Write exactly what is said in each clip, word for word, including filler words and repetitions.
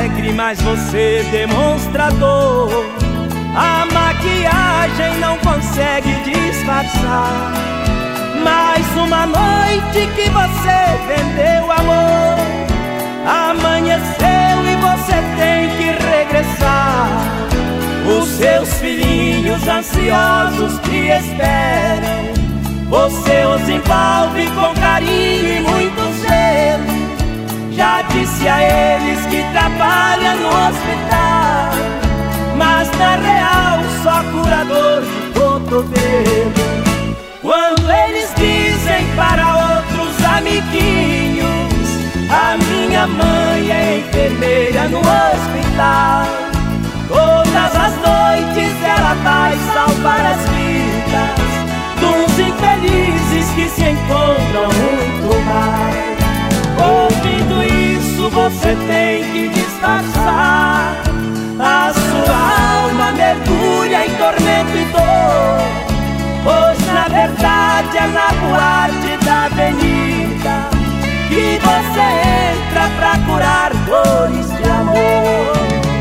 alegre, mas você demonstra dor. A maquiagem não consegue disfarçar mais uma noite que você vendeu amor. Amanheceu e você tem que regressar. Os seus filhinhos ansiosos te esperam. Você os envolve com carinho e muito zelo. Já disse a eles que trabalha no hospital, mas na real só curador de cotovelo. Quando eles dizem para outros amiguinhos: a minha mãe é enfermeira no hospital, todas as noites ela vai salvar as vidas dos infelizes que se encontram muito mal. Ouvindo isso você tem que disfarçar. A sua alma mergulha em tormento e dor, pois na verdade é na boate da avenida que você entra pra curar dores de amor.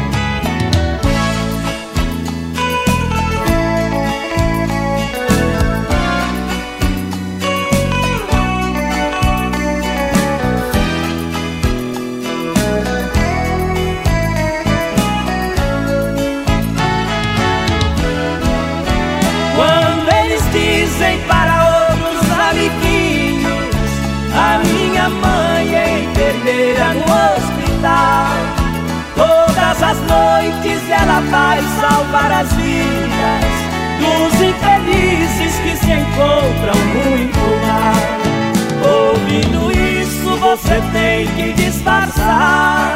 Dizem para outros amiguinhos: a minha mãe é enfermeira no hospital, todas as noites ela vai salvar as vidas dos infelizes que se encontram muito mal. Ouvindo isso você tem que disfarçar.